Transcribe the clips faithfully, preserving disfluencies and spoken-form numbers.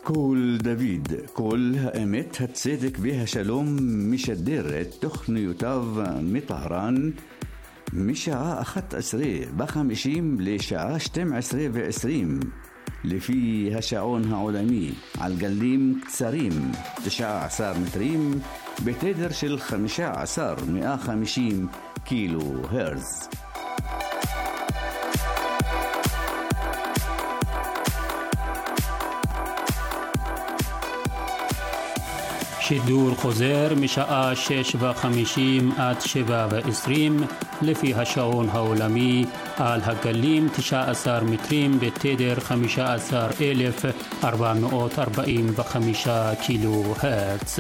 קול דוד, קול האמת, הצדק והשלום, משדר את תוכניותיו מטהרן משעה אחת עשרה בחמישים לשעה שתים עשרה ועשרים לפי השעון העולמי על גלים קצרים תשע עשרה מטרים בתדר של חמישה עשר מאה וחמישים קילו הרץ. שידור חוזר משעה שש וחמישים עד שבע ועשרים לפי השעון העולמי על הגלים תשע עשרה מטרים בתדר חמישה עשר אלף ארבע מאות ארבעים וחמישה קילו הרץ.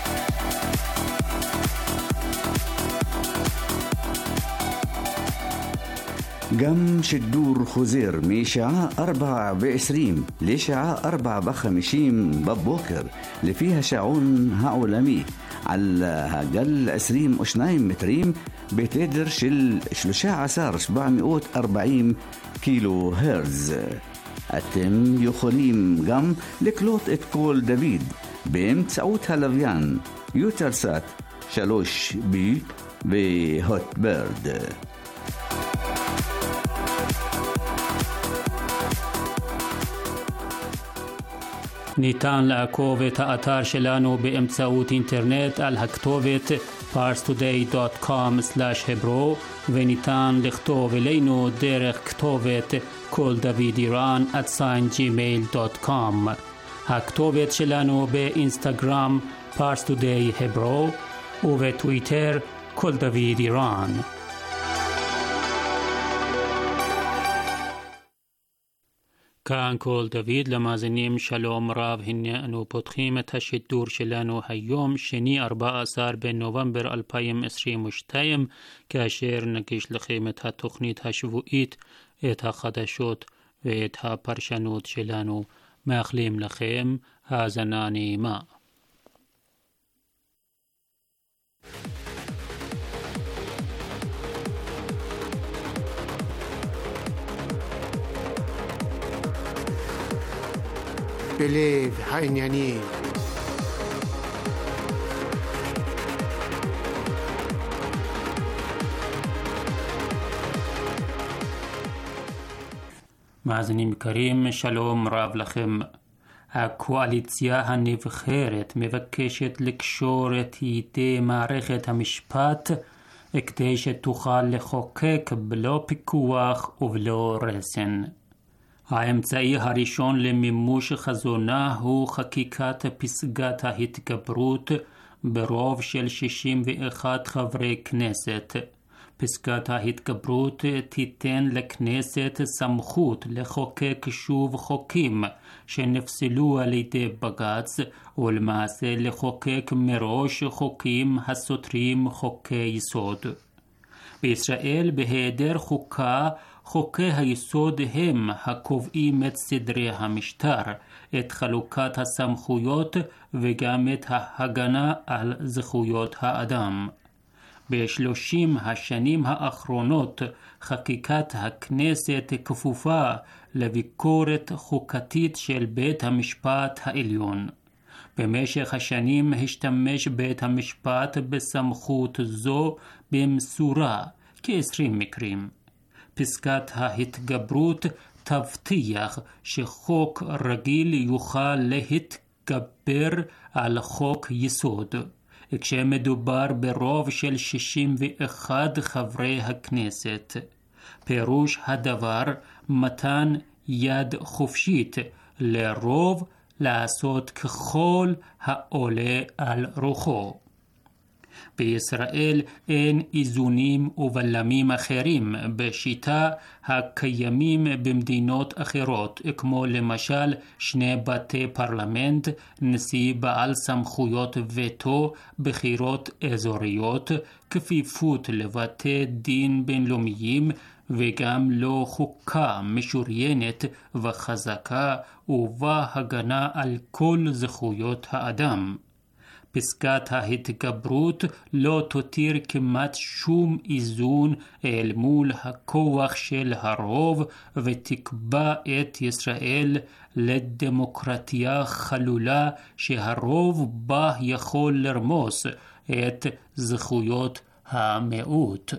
גם שידור חוזר משעה ארבע ועשרים לשעה ארבע וחמישים בבוקר לפי השעון העולמי על הגל עשרים ושניים מטרים בתדר של שלושה עשר שבע מאות וארבעים קילו הרץ. אתם יכולים גם לקלוט את קול דוד באמצעות הלוויין יוטלסאט שלוש בי והוטברד. ניתן לעקוב את האתר שלנו באמצעות אינטרנט על הכתובת פארס טודיי דוט קום סלאש hebro וניתן לכתוב אלינו דרך כתובת קול דוד איראן at sign gmail דוט קום. הכתובת שלנו באינסטגרם פארס טודיי hebro ובטוויטר קול דוד איראן. כאן קול דוד, למאזינים שלום רב. הנה אנו פותחים את השידור שלנו היום שני ארבעה עשר בנובמבר אלפיים עשרים ושתיים, כאשר נגיש לכם את התוכנית השבועית, את החדשות ואת הפרשנות שלנו. מאחלים לכם האזנה נעימה. בלב העניינים. מאזינים יקרים, שלום רב לכם. הקואליציה הנבחרת מבקשת לקשור את ידי מערכת המשפט כדי שתוכל לחוקק בלא פיקוח ובלא רסן. האמצעי הראשון למימוש חזונה הוא חקיקת פסגת ההתגברות ברוב של שישים ואחד חברי כנסת. פסגת ההתגברות תיתן לכנסת סמכות לחוקק שוב חוקים שנפסלו על ידי בג"ץ, ולמעשה לחוקק מראש חוקים הסותרים חוקי יסוד. בישראל, בהיעדר חוקה, חוקי היסוד הם הקובעים את סדרי המשטר, את חלוקת הסמכויות וגם את ההגנה על זכויות האדם. בשלושים השנים האחרונות חקיקת הכנסת כפופה לביקורת חוקתית של בית המשפט העליון. במשך השנים השתמש בית המשפט בסמכות זו במשורה, כ-עשרים מקרים. פסקת ההתגברות תבטיח שחוק רגיל יוכל להתגבר על חוק יסוד, כשמדובר ברוב של שישים ואחד חברי הכנסת. פירוש הדבר מתן יד חופשית לרוב לעשות ככל העולה על רוחו. בישראל אין איזונים ובלמים אחרים בשיטה הקיימים במדינות אחרות, כמו למשל שני בתי פרלמנט, נשיא בעל סמכויות וטו, בחירות אזוריות, כפיפות לבתי דין בינלאומיים, וגם לא חוקה משוריינת וחזקה ובה הגנה על כל זכויות האדם. פסקת ההתגברות לא תותיר כמעט שום איזון אל מול הכוח של הרוב ותקבע את ישראל לדמוקרטיה חלולה שהרוב בה יכול לרמוס את זכויות המיעוט.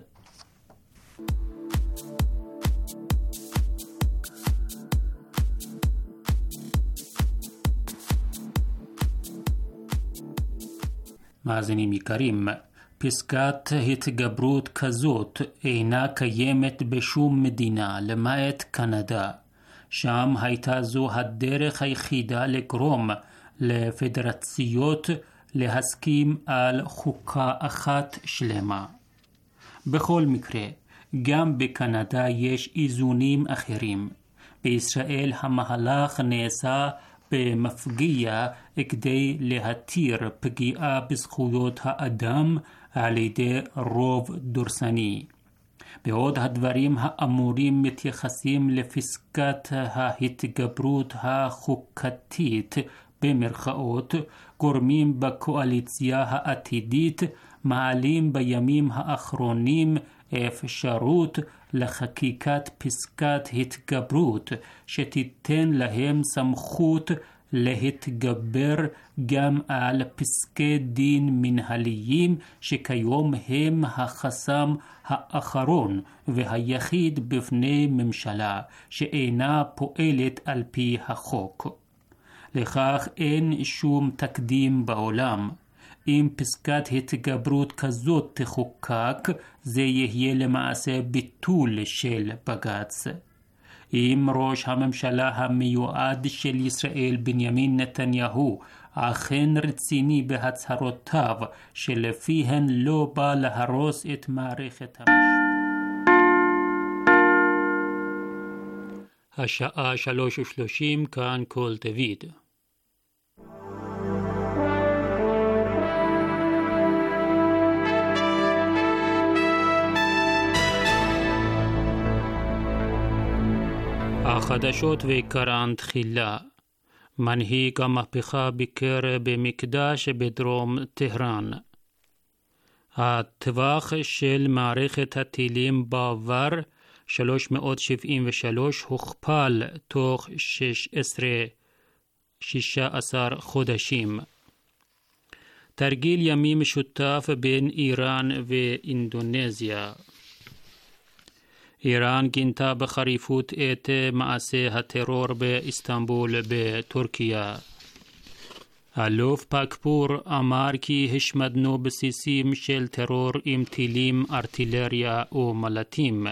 מאזינים יקרים, פסקת התגברות כזאת אינה קיימת בשום מדינה למעט קנדה. שם הייתה זו הדרך היחידה לגרום לפדרציות להסכים על חוקה אחת שלמה. בכל מקרה, גם בקנדה יש איזונים אחרים. בישראל המהלך נעשה במפגיע כדי להתיר פגיעה בזכויות האדם על ידי רוב דורסני. בעוד הדברים האמורים מתייחסים לפסקת ההתגברות החוקתית במרכאות, גורמים בקואליציה העתידית מעלים בימים האחרונים אפשרות לחקיקת פסקת התגברות שתיתן להם סמכות להתגבר גם על פסקי דין מנהליים שכיום הם החסם האחרון והיחיד בפני ממשלה שאינה פועלת על פי החוק. לכך אין שום תקדים בעולם. אם פסקת התגברות כזאת תחוקק, זה יהיה למעשה ביטול של בג"ץ. אם ראש הממשלה המיועד של ישראל בנימין נתניהו אכן רציני בהצהרותיו שלפיהן לא בא להרוס את מערכת המשפט. השעה שלוש ושלושים, כאן כל דוד. החדשות ועיקרן תחילה. מנהיג המהפכה ביקר במקדש בדרום טהרן. הטווח של מערכת הטילים בעבר שלוש מאות שבעים ושלוש הוכפל תוך שישה עשר חודשים. תרגיל ימי משותף בין איראן ואינדונזיה. איראן גינתה בחריפות את מעשה הטרור באיסטנבול בטורקיה. אלוף פקפור אמר כי השמדנו בסיסים של טרור עם טילים, ארטילריה ומל"טים.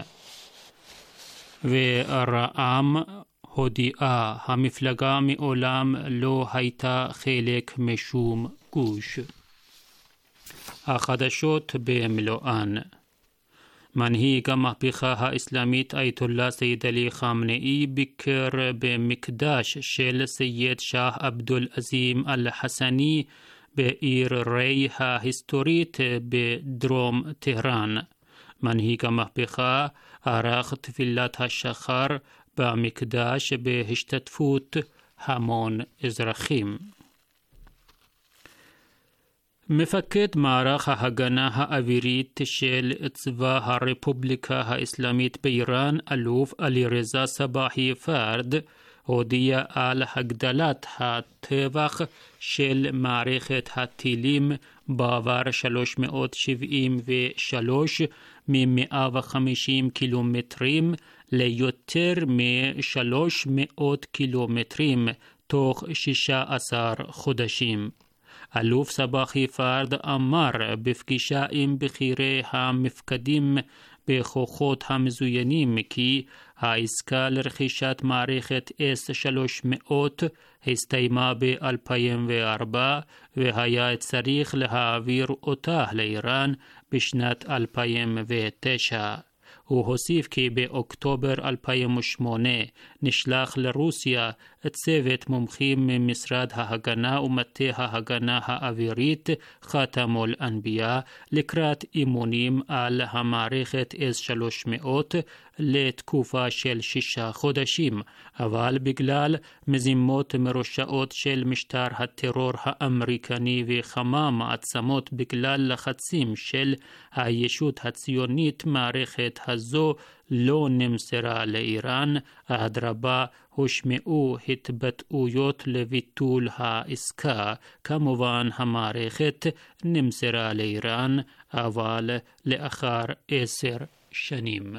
ורע"מ הודיעה המפלגה מעולם לא הייתה חלק משום גוש. החדשות במלואן. מנהיג המהפכה האסלאמית אייתוללה סייד עלי חמנאי ביקר במקדש של סייד שאה עבדול עזים אל-חסני בעיר ריי ההיסטורית בדרום טהרן. מנהיג המהפכה ערך תפילת השחר במקדש בהשתתפות המון אזרחים. מפקד מערך ההגנה האווירית של צבא הרפובליקה האסלאמית באיראן, אלוף עלי רזה סבאחי פרד, הודיע על הגדלת הטווח של מערכת הטילים בעבר שלוש מאות שבעים ושלוש מ-מאה וחמישים קילומטרים ליותר מ-שלוש מאות קילומטרים תוך שישה עשר חודשים. אלוף סבאחי פרד אמר בפגישה עם בכירי המפקדים בכוחות המזוינים כי העסקה לרכישת מערכת אס שלוש מאות הסתיימה ב-אלפיים וארבע והיה צריך להעביר אותה לאיראן בשנת אלפיים ותשע. הוא הוסיף כי באוקטובר אלפיים ושמונה נשלח לרוסיה צוות מומחים ממשרד ההגנה ומטה ההגנה האווירית חתם אל-אנבייה לקראת אימונים על המערכת אס שלוש מאות לתקופה של שישה חודשים, אבל בגלל מזימות מרושעות של משטר הטרור האמריקני וכמה מעצמות בגלל לחצים של הישות הציונית, מערכת הזו לא נמסרה לאיראן. אדרבה, הושמעו התבטאויות לביטול העסקה. כמובן המערכת נמסרה לאיראן, אבל לאחר עשר שנים.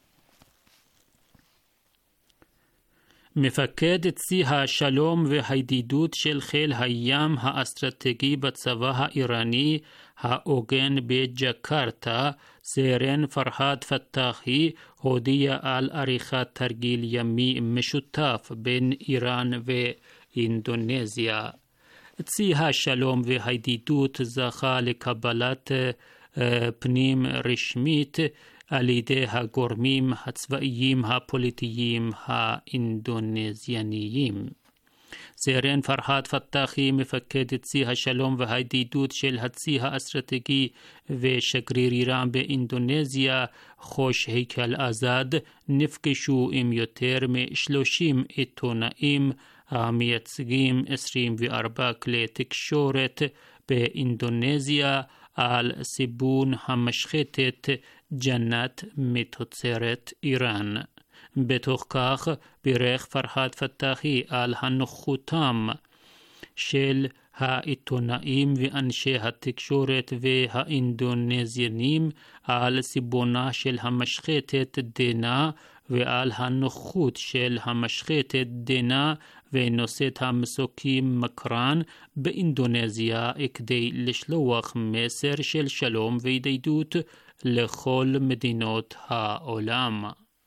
מפקד צי השלום והידידות של חיל הים האסטרטגי בצבא האיראני העוגן בג'קרטה, סרן פרהד פתחי, הודיע על עריכת תרגיל ימי משותף בין איראן ואינדונזיה. צי השלום והידידות זכה לקבלת פנים רשמית על ידי הגורמים הצבאיים הפוליטיים האינדונזיאניים. סרן פרהד פתחי, מפקד צי השלום והידידות של הצי האסטרטגי ושגריר איראן באינדונזיה חוש היכל אזד, נפגשו עם יותר מ-שלושים עיתונאים המייצגים עשרים וארבע כלי תקשורת באינדונזיה על סיבון המשחטת ג'נת מתוצרת איראן. בתוך כך בירך פרהד פתחי על הנוכחותם של העיתונאים ואנשי התקשורת והאינדונזיאנים על סיבונה של המשחטת דנה ועל הנוכחות של המשחטת דנה ונושאת המסוקים מקרן באינדונזיה כדי לשלוח מסר של שלום וידידות לכל מדינות העולם.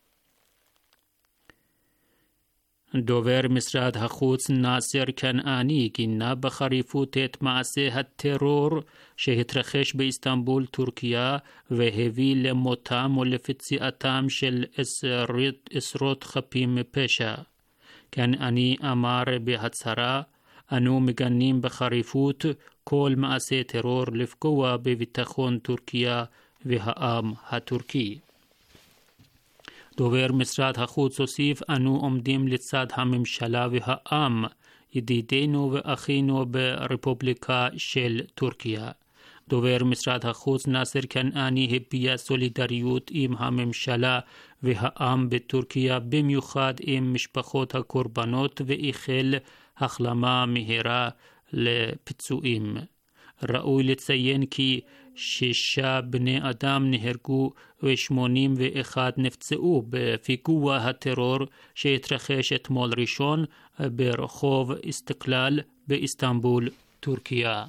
דובר משרד החוץ נאסר כנעני גינה בחריפות את מעשה הטרור שהתרחש באיסטנבול, טורקיה, והביא למותם ולפציעתם של עשרות, עשרות חפים מפשע. כנעני אמר בהצהרה, אנו מגנים בחריפות כל מעשה טרור לפגוע בביטחון טורקיה והעם הטורקי. דובר משרד החוץ הוסיף, אנו עומדים לצד הממשלה והעם, ידידינו ואחינו ברפובליקה של טורקיה. דובר משרד החוץ נאסר כנעני הביע סולידריות עם הממשלה והעם בטורקיה, במיוחד עם משפחות הקורבנות, ואיחל החלמה מהירה לפצועים. ראוי לציין כי שישה בני אדם נהרגו ו-שמונים ואחד נפצעו בפיגוע הטרור שהתרחש אתמול ראשון ברחוב איסתקלל באיסטנבול, טורקיה.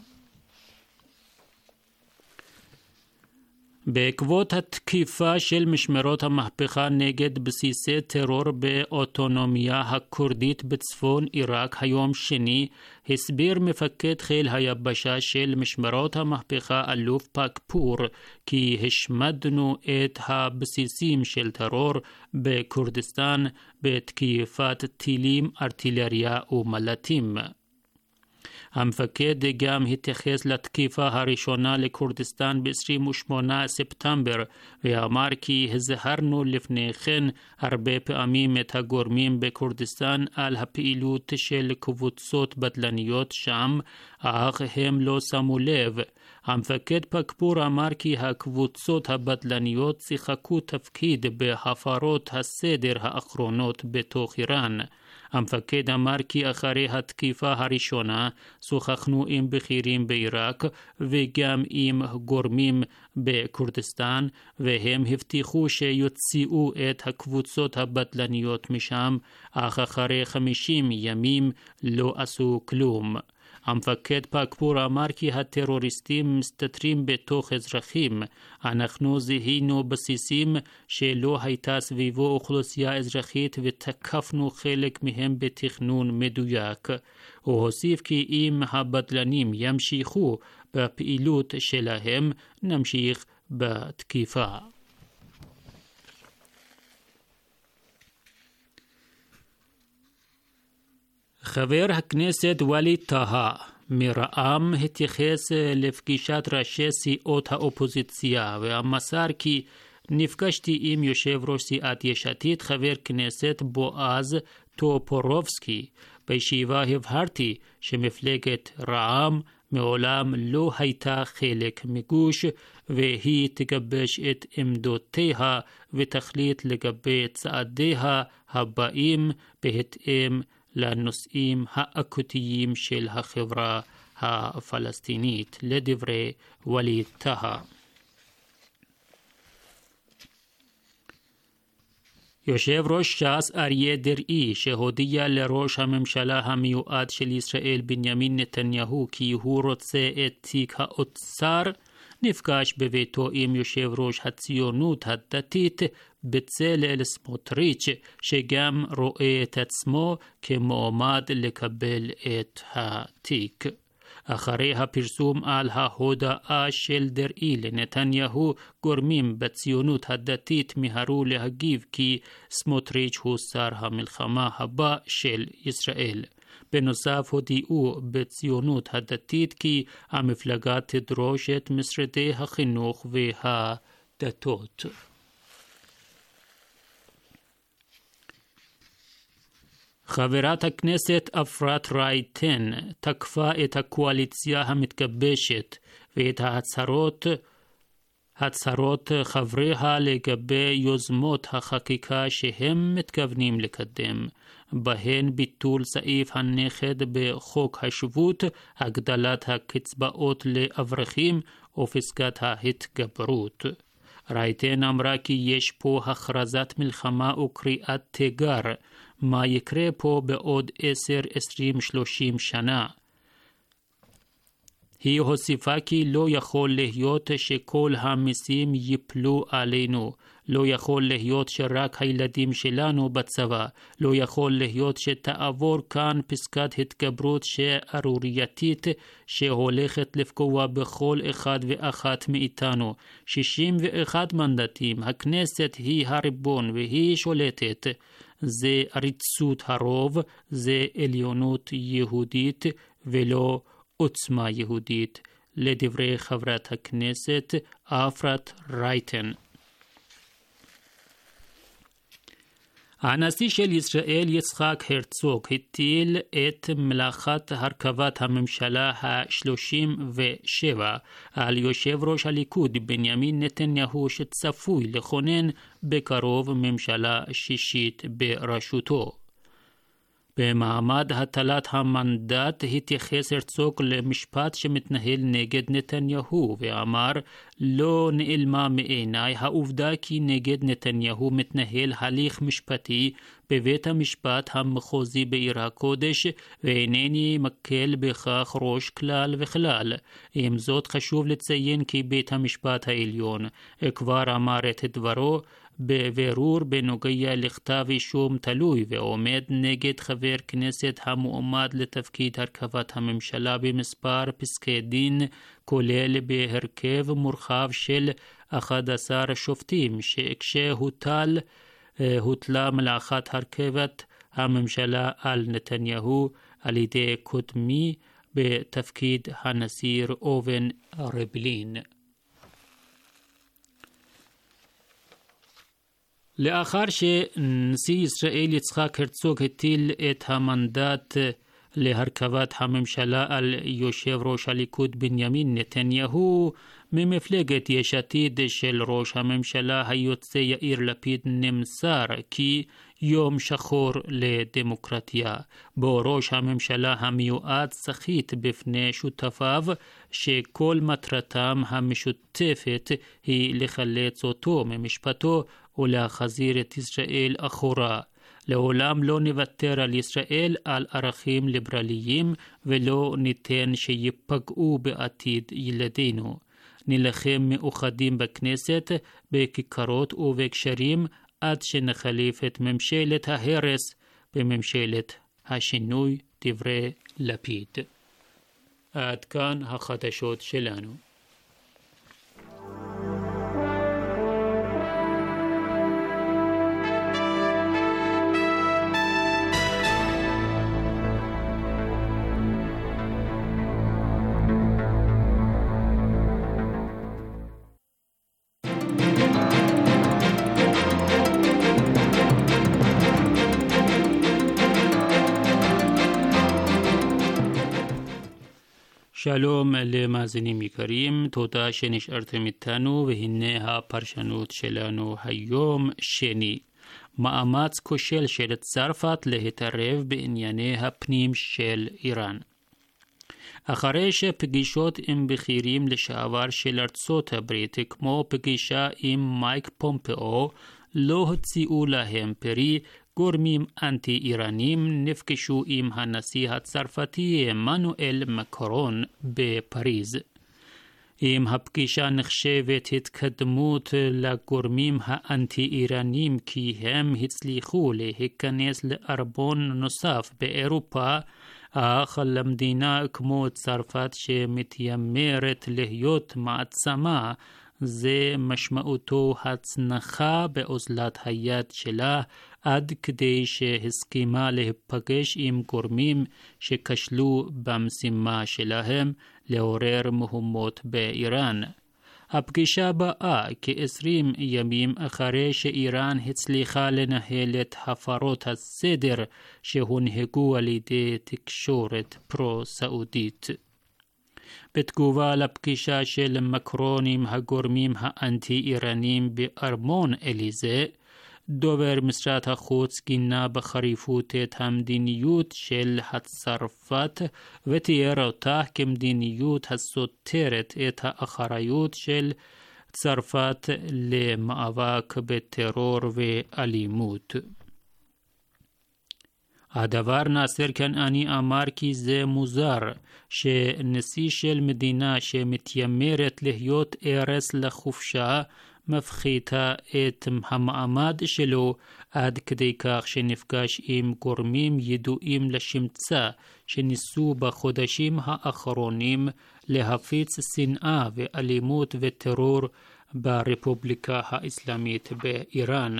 בעקבות התקיפה של משמרות המהפכה נגד בסיסי טרור באוטונומיה הקורדית בצפון עיראק היום שני, הסביר מפקד חיל היבשה של משמרות המהפכה אלוף פקפור כי השמדנו את הבסיסים של טרור בקורדיסטן בתקיפת טילים, ארטילריה ומל"טים. המפקד גם התייחס לתקיפה הראשונה לקורדיסטן ב-עשרים ושמונה בספטמבר ואמר כי הזהרנו לפני כן הרבה פעמים את הגורמים בקורדיסטן על הפעילות של קבוצות בדלניות שם, אך הם לא שמו לב. המפקד פקפור אמר כי הקבוצות הבדלניות שיחקו תפקיד בהפרות הסדר האחרונות בתוך איראן. המפקד אמר כי אחרי התקיפה הראשונה שוחחנו עם בכירים בעיראק וגם עם גורמים בקורדיסטן, והם הבטיחו שיוציאו את הקבוצות הבדלניות משם, אך אחרי חמישים ימים לא עשו כלום. המפקד פקפור אמר כי הטרוריסטים מסתתרים בתוך אזרחים. אנחנו זיהינו בסיסים שלא הייתה סביבו אוכלוסייה אזרחית ותקפנו חלק מהם בתכנון מדויק. הוא הוסיף כי אם הבדלנים ימשיכו בפעילות שלהם, נמשיך בתקיפה. חבר הכנסת ווליד טאהא מרע"מ התייחס לפגישת ראשי סיעות האופוזיציה ומסר כי נפגשתי עם יושב ראש סיעת יש עתיד חבר כנסת בועז טופורובסקי. בישיבה הבהרתי שמפלגת רע"מ מעולם לא הייתה חלק מגוש והיא תגבש את עמדותיה ותחליט לגבי צעדיה הבאים בהתאם לנושאים האקוטיים של החברה הפלסטינית. לדברי ווליד טאהא. יושב ראש ש"ס אריה דרעי שהודיע לראש הממשלה המיועד של ישראל בנימין נתניהו כי הוא רוצה את תיק האוצר נפגש בביתו עם יושב ראש הציונות הדתית בצלאל סמוטריץ' שגם רואה את עצמו כמועמד לקבל את התיק. אחרי הפרסום על ההודעה של דרעי לנתניהו גורמים בציונות הדתית מיהרו להגיב כי סמוטריץ' הוא שר המלחמה הבא של ישראל. בנוסף הודיעו בציונות הדתית כי המפלגה תדרוש את משרדי החינוך והדתות. חברת הכנסת אפרת רייטן תקפה את הקואליציה המתגבשת ואת ההצהרות הצהרות חבריה לגבי יוזמות החקיקה שהם מתכוונים לקדם, בהן ביטול סעיף הנכד בחוק השבות, הגדלת הקצבאות לאברכים ופסקת ההתגברות. רייטן אמרה כי יש פה הכרזת מלחמה וקריאת תיגר, מה יקרה פה בעוד עשר, עשרים, שלושים שנה. היא הוסיפה כי לא יכול להיות שכל המיסים ייפלו עלינו, לא יכול להיות שרק הילדים שלנו בצבא, לא יכול להיות שתעבור כאן פסקת התגברות שערורייתית שהולכת לפגוע בכל אחד ואחת מאיתנו. שישים ואחד מנדטים, הכנסת היא הריבון והיא שולטת. זה עריצות הרוב, זה עליונות יהודית ולא עוצמה יהודית. לדברי חברת הכנסת אפרת רייטן. הנשיא של ישראל יצחק הרצוג הטיל את מלאכת הרכבת הממשלה ה-שלושים ושבע על יושב ראש הליכוד בנימין נתניהו שצפוי לכונן בקרוב ממשלה שישית בראשותו. במעמד הטלת המנדט התייחס הרצוג למשפט שמתנהל נגד נתניהו ואמר לא נעלמה מעיניי העובדה כי נגד נתניהו מתנהל הליך משפטי בבית המשפט המחוזי בעיר הקודש ואינני מקל בכך ראש כלל וכלל. עם זאת חשוב לציין כי בית המשפט העליון כבר אמר את דברו בבירור בנוגע לכתב אישום תלוי ועומד נגד חבר כנסת המועמד לתפקיד הרכבת הממשלה במספר פסקי דין כולל בהרכב מורחב של אחד עשר שופטים שכשהוטל הוטלה מלאכת הרכבת הממשלה על נתניהו על ידי קודמי בתפקיד הנשיא ראובן ריבלין. לאחר שנשיא ישראל יצחק הרצוג הטיל את המנדט להרכבת הממשלה על יושב ראש הליכוד בנימין נתניהו, ממפלגת יש עתיד של ראש הממשלה היוצא יאיר לפיד נמסר כי יום שחור לדמוקרטיה, בו ראש הממשלה המיועד סחיט בפני שותפיו שכל מטרתם המשותפת היא לחלץ אותו ממשפטו ולהחזיר את ישראל אחורה. לעולם לא נוותר על ישראל על ערכים ליברליים ולא ניתן שיפגעו בעתיד ילדינו. נלחם מאוחדים בכנסת, בכיכרות ובקשרים עד שנחליף את ממשלת ההרס בממשלת השינוי. דברי לפיד. עד כאן החדשות שלנו. שלום למאזינים יקרים, תודה שנשארתם איתנו, והנה הפרשנות שלנו היום שני. מאמץ כושל של צרפת להתערב בענייני הפנים של איראן. אחרי שפגישות עם בכירים לשעבר של ארצות הברית, כמו פגישה עם מייק פומפאו, לא הוציאו להם פרי, גורמים אנטי-איראנים נפגשו עם הנשיא הצרפתי עמנואל מקרון בפריז. עם הפגישה נחשבת התקדמות לגורמים האנטי-איראנים כי הם הצליחו להיכנס לארבון נוסף באירופה, אך למדינה כמו צרפת שמתיימרת להיות מעצמה, זה משמעותו הצנחה באוזלת היד שלה, עד כדי שהסכימה להיפגש עם גורמים שכשלו במשימה שלהם לעורר מהומות באיראן. הפגישה באה כעשרים ימים אחרי שאיראן הצליחה לנהל את הפרות הסדר שהונהגו על ידי תקשורת פרו-סעודית. בתגובה לפגישה של מקרון עם הגורמים האנטי-איראנים בארמון אליזה, דובר משרד החוץ גינה בחריפות את המדיניות של הצרפת ותיאר אותה כמדיניות הסותרת את האחריות של צרפת למאבק בטרור ואלימות. הדבר נאסר כנעני אמר כי זה מוזר שנשיא של מדינה שמתיימרת להיות ערש לחופשה מפחיתה את המעמד שלו עד כדי כך שנפגש עם גורמים ידועים לשמצה שניסו בחודשים האחרונים להפיץ שנאה ואלימות וטרור ברפובליקה האסלאמית באיראן.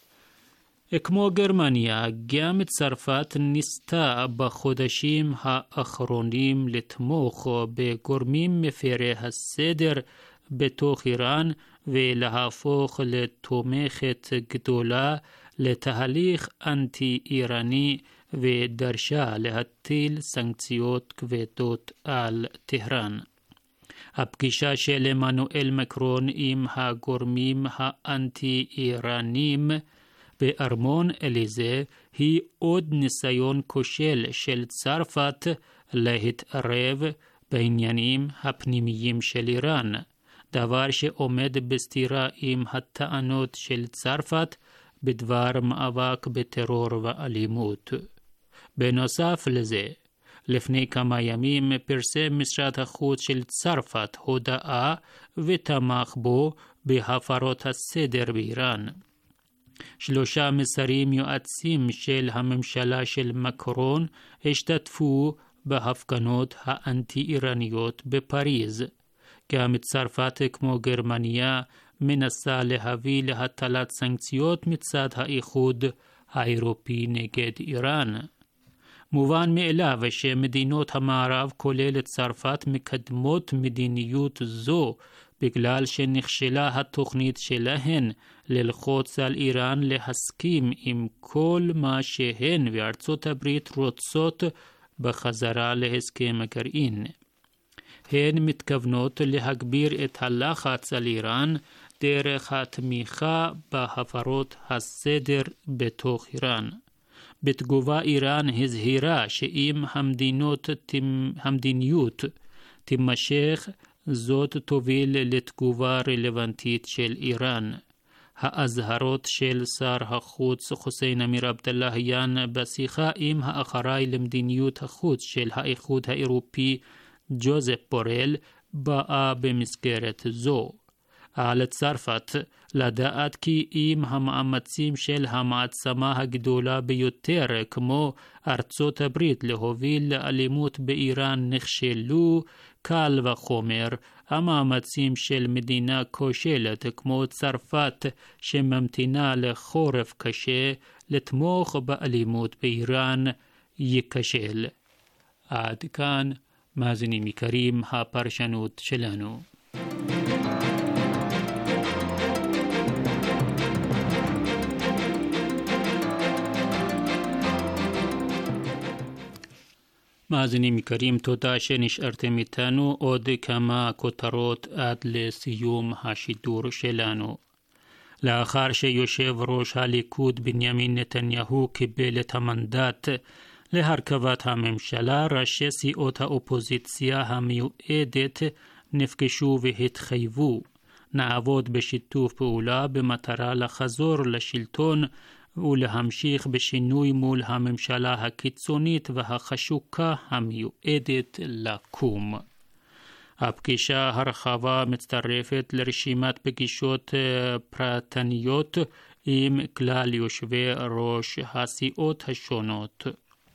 כמו גרמניה, גם צרפת ניסתה בחודשים האחרונים לתמוך בגורמים מפרי הסדר בתוך איראן ולהפוך לתומכת גדולה לתהליך אנטי-איראני ודרשה להטיל סנקציות כבדות על טהרן. הפגישה של עמנואל מקרון עם הגורמים האנטי-איראנים בארמון אליזה היא עוד ניסיון כושל של צרפת להתערב בעניינים הפנימיים של איראן, דבר שעומד בסתירה עם הטענות של צרפת בדבר מאבק בטרור ואלימות. בנוסף לזה, לפני כמה ימים פרסם משרד החוץ של צרפת הודעה ותמך בו בהפרות הסדר באיראן. שלושה מסרים יועצים של הממשלה של מקרון השתתפו בהפגנות האנטי-איראניות בפריז. גם צרפת כמו גרמניה מנסה להביא להטלת סנקציות מצד האיחוד האירופי נגד איראן. מובן מאליו שמדינות המערב כולל צרפת מקדמות מדיניות זו בגלל שנכשלה התוכנית שלהן ללחוץ על איראן להסכים עם כל מה שהן וארצות הברית רוצות בחזרה להסכם הגרעין. הן מתכוונות להגביר את הלחץ על איראן דרך התמיכה בהפרות הסדר בתוך איראן. בתגובה איראן הזהירה שאם המדינות, המדיניות תימשך, זאת תוביל לתגובה רלוונטית של איראן. האזהרות של שר החוץ חוסיין אמיר עבדלהיאן בשיחה עם האחראי למדיניות החוץ של האיחוד האירופי ג'וזף בורל באה במסגרת זו. על צרפת לדעת כי אם המאמצים של המעצמה הגדולה ביותר כמו ארצות הברית להוביל לאלימות באיראן נכשלו, קל וחומר המאמצים של מדינה כושלת כמו צרפת שממתינה לחורף קשה לתמוך באלימות באיראן ייכשל. עד כאן מאזינים יקרים הפרשנות שלנו. מאזינים יקרים, תודה שנשארתם איתנו. עוד כמה כותרות עד לסיום השידור שלנו. לאחר שיושב ראש הליכוד בנימין נתניהו קיבל את המנדט להרכבת הממשלה, ראשי סיעות האופוזיציה המיועדת נפגשו והתחייבו. נעבוד בשיתוף פעולה במטרה לחזור לשלטון ולהמשיך בשינוי מול הממשלה הקיצונית והחשוקה המיועדת לקום. הפגישה הרחבה מצטרפת לרשימת פגישות פרטניות עם כלל יושבי ראש הסיעות השונות.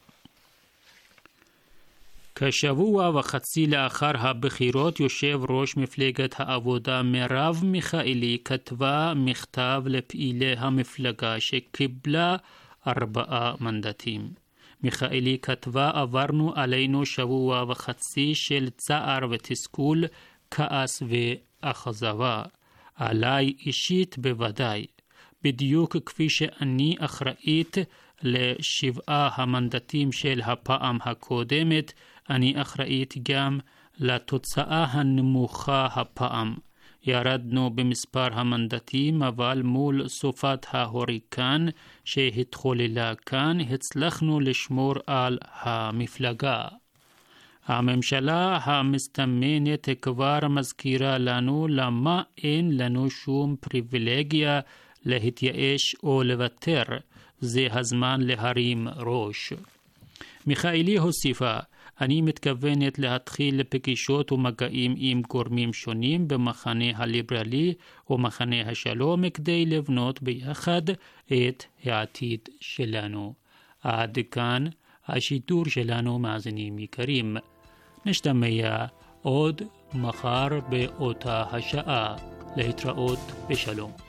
כשבוע וחצי לאחר הבחירות, יושב ראש מפלגת העבודה מרב מיכאלי כתבה מכתב לפעילי המפלגה שקיבלה ארבעה מנדטים. מיכאלי כתבה, עברנו עלינו שבוע וחצי של צער ותסכול, כעס ואכזבה. עליי אישית בוודאי. בדיוק כפי שאני אחראית לשבעה המנדטים של הפעם הקודמת, אני אחראית גם לתוצאה הנמוכה הפעם. ירדנו במספר המנדטים, אבל מול סופת ההוריקן שהתחוללה כאן, הצלחנו לשמור על המפלגה. הממשלה המסתמנת כבר מזכירה לנו למה אין לנו שום פריבילגיה להתייאש או לוותר. זה הזמן להרים ראש. מיכאלי הוסיפה, אני מתכוונת להתחיל לפגישות ומגעים עם גורמים שונים במחנה הליברלי ומחנה השלום כדי לבנות ביחד את העתיד שלנו. עד כאן השידור שלנו, מאזינים יקרים. נשתמע עוד מחר באותה השעה. להתראות ושלום.